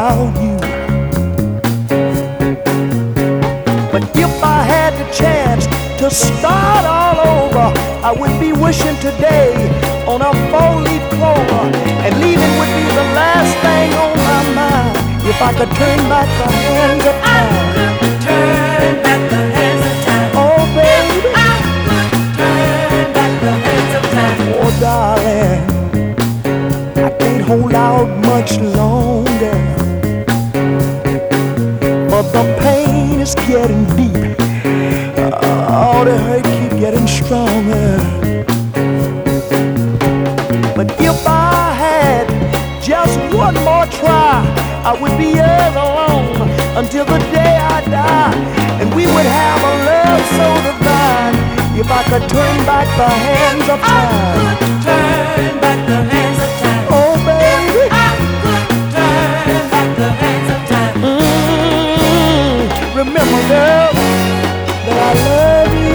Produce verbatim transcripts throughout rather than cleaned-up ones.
without you. But if I had the chance to start all over, I would be wishing today on a four-leaf clover, and leaving would be the last thing on my mind. If I could turn back the hands of time, I could turn back the hands of time. Oh baby, I could turn back the hands of time. oh darling, I can't hold out much longer, but the pain is getting deep. Oh, the hurt keep getting stronger. But if I had just one more try, I would be yours alone until the day I die, and we would have a love so divine. If I could turn back the hands of time, I could turn back the hands of time. oh baby, I could turn back the hands of time. mm, remember girl that I love you.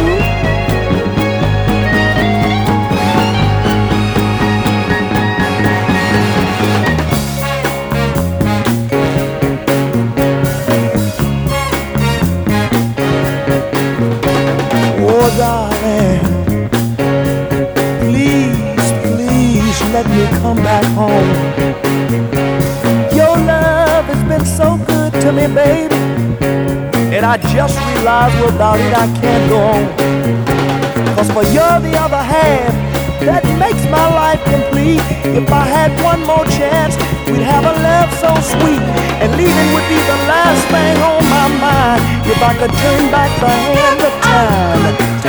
Oh darling, please, please let me come back home. Your love has been so good to me, baby, and I just realized without it I can't go on. Cause for you're the other half that makes my life complete. If I had one more chance, we'd have a love so sweet, and leaving would be the last thing on my mind. If I could turn back the hand of time,